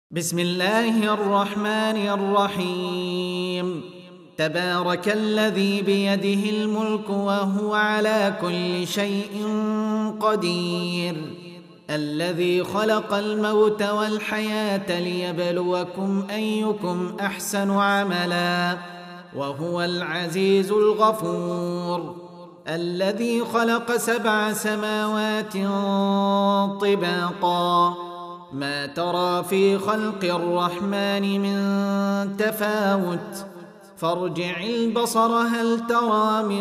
بسم الله الرحمن الرحيم. تبارك الذي بيده الملك وهو على كل شيء قدير، الذي خلق الموت والحياة ليبلوكم أيكم أحسن عملا، وهو العزيز الغفور، الذي خلق 7 سماوات طباقا، ما ترى في خلق الرحمن من تفاوت، فارجع البصر هل ترى من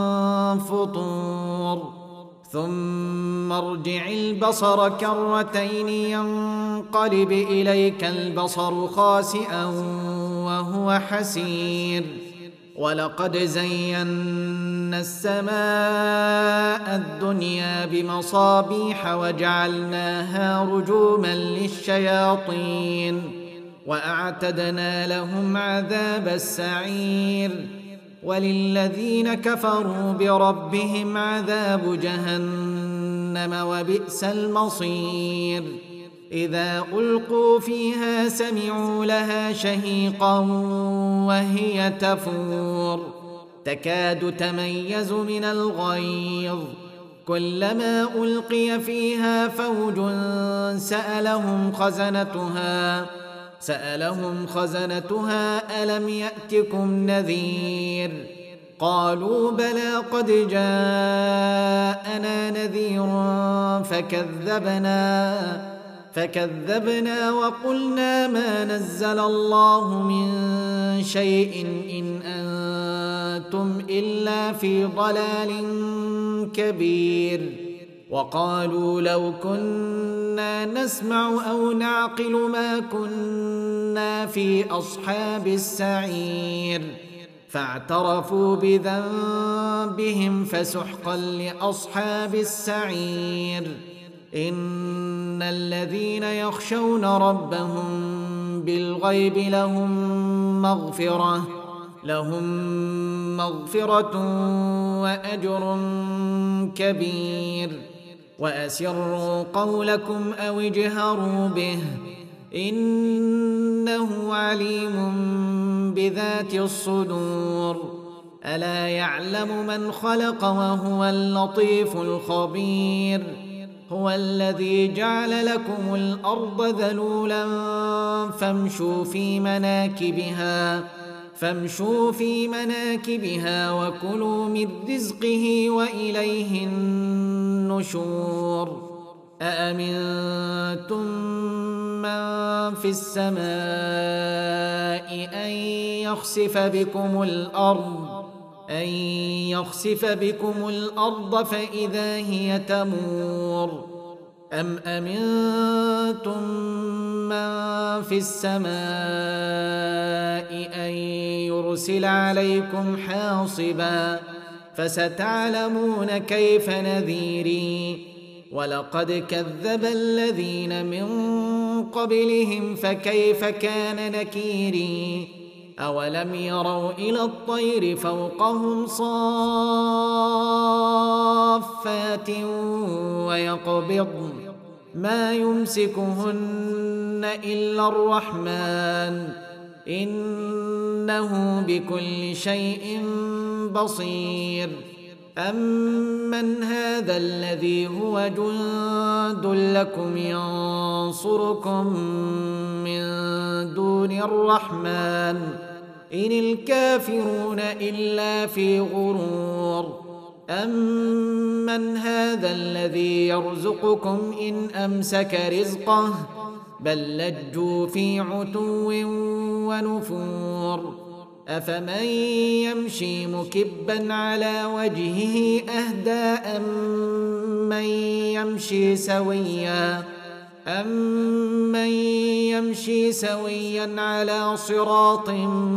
فطور، ثم ارجع البصر كرتين ينقلب إليك البصر خاسئا وهو حسير، ولقد زينا السماء الدنيا بمصابيح وجعلناها رجوما للشياطين، وأعتدنا لهم عذاب السعير، وللذين كفروا بربهم عذاب جهنم وبئس المصير. إذا ألقوا فيها سمعوا لها شهيقا وهي تفور، تكاد تميز من الغيظ، كلما ألقي فيها فوج سألهم خزنتها ألم يأتكم نذير؟ قالوا بلى قد جاءنا نذير فكذبنا وقلنا ما نزل الله من شيء إن أنتم إلا في ضلال كبير. وقالوا لو كنا نسمع أو نعقل ما كنا في أصحاب السعير، فاعترفوا بذنبهم فسحقا لأصحاب السعير. إن الذين يخشون ربهم بالغيب لهم مغفرة وأجر كبير. وأسروا قولكم أو اجهروا به، إنه عليم بذات الصدور. ألا يعلم من خلق وهو اللطيف الخبير. هو الذي جعل لكم الأرض ذلولا فامشوا في مناكبها وكلوا من رزقه وإليه النشور. أأمنتم من في السماء أن يخسف بكم الأرض فإذا هي تمور، أم أمنتم من في السماء أن يرسل عليكم حاصبا، فستعلمون كيف نذيري. ولقد كذب الذين من قبلهم فكيف كان نكيري. أولم يروا إلى الطير فوقهم صافات ويقبضن ما يمسكهن إلا الرحمن، إنه بكل شيء بصير. أمن هذا الذي هو جند لكم ينصركم من دون الرحمن، إن الكافرون إلا في غرور. أمن هذا الذي يرزقكم إن أمسك رزقه، بل لجوا في عتو ونفور. أفمن يمشي مكبا على وجهه أهدى أمن يمشي سويا على صراط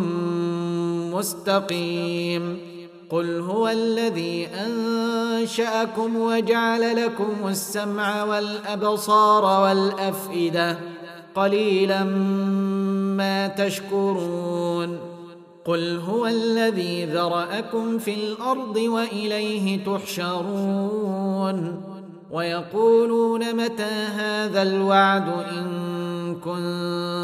مستقيم. قل هو الذي أنشأكم وجعل لكم السمع والأبصار والأفئدة، قليلا ما تشكرون. قل هو الذي ذرأكم في الأرض وإليه تحشرون. ويقولون متى هذا الوعد إن كنتم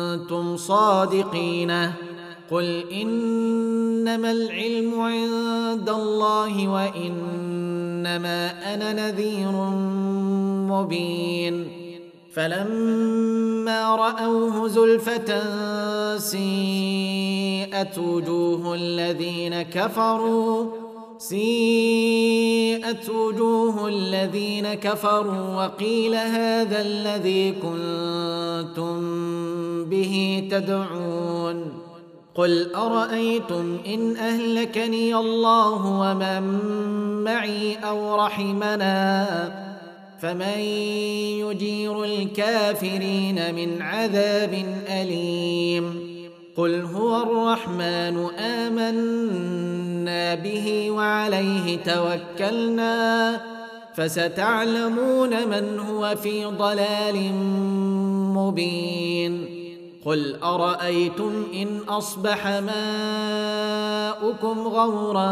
صادقين قل إنما العلم عند الله وإنما أنا نذير مبين فلما رأوه زلفة سيئت وجوه الذين كفروا وقيل هذا الذي كنتم به تدعون قل أرأيتم إن أهلكني الله ومن معي أو رحمنا فمن يجير الكافرين من عذاب أليم قل هو الرحمن آمنا به وعليه توكلنا فستعلمون من هو في ضلال مبين قل أرأيتم إن أصبح ماؤكم غورا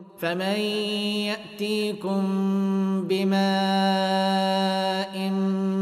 فمن يأتيكم بماء